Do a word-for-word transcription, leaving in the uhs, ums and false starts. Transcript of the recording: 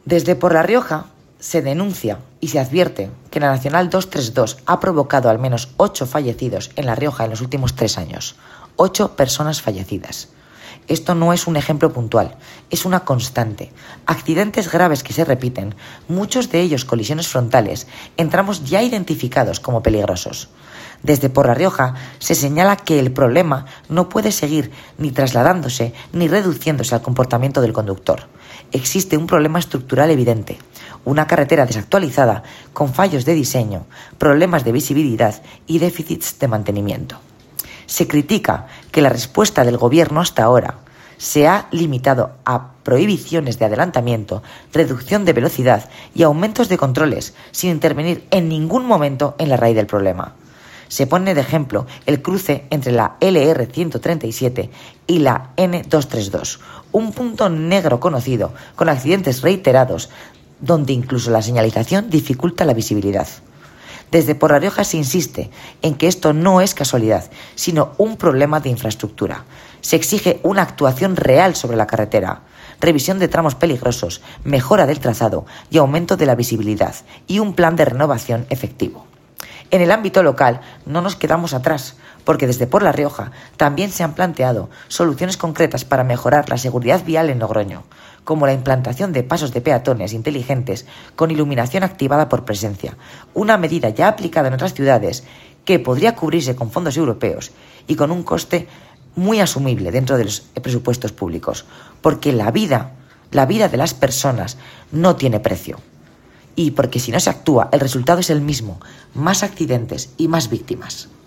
Desde Por La Rioja se denuncia y se advierte que la Nacional doscientos treinta y dos ha provocado al menos ocho fallecidos en La Rioja en los últimos tres años. Ocho personas fallecidas. Esto no es un ejemplo puntual, es una constante. Accidentes graves que se repiten, muchos de ellos colisiones frontales, en tramos ya identificados como peligrosos. Desde Por La Rioja se señala que el problema no puede seguir ni trasladándose ni reduciéndose al comportamiento del conductor. Existe un problema estructural evidente, una carretera desactualizada con fallos de diseño, problemas de visibilidad y déficits de mantenimiento. Se critica que la respuesta del gobierno hasta ahora se ha limitado a prohibiciones de adelantamiento, reducción de velocidad y aumentos de controles, sin intervenir en ningún momento en la raíz del problema. Se pone de ejemplo el cruce entre la L R ciento treinta y siete y la N doscientos treinta y dos, un punto negro conocido, con accidentes reiterados, donde incluso la señalización dificulta la visibilidad. Desde Por La Rioja se insiste en que esto no es casualidad, sino un problema de infraestructura. Se exige una actuación real sobre la carretera, revisión de tramos peligrosos, mejora del trazado y aumento de la visibilidad, y un plan de renovación efectivo. En el ámbito local no nos quedamos atrás, porque desde Por La Rioja también se han planteado soluciones concretas para mejorar la seguridad vial en Logroño, como la implantación de pasos de peatones inteligentes con iluminación activada por presencia, una medida ya aplicada en otras ciudades que podría cubrirse con fondos europeos y con un coste muy asumible dentro de los presupuestos públicos, porque la vida, la vida de las personas no tiene precio. Y porque si no se actúa, el resultado es el mismo, más accidentes y más víctimas.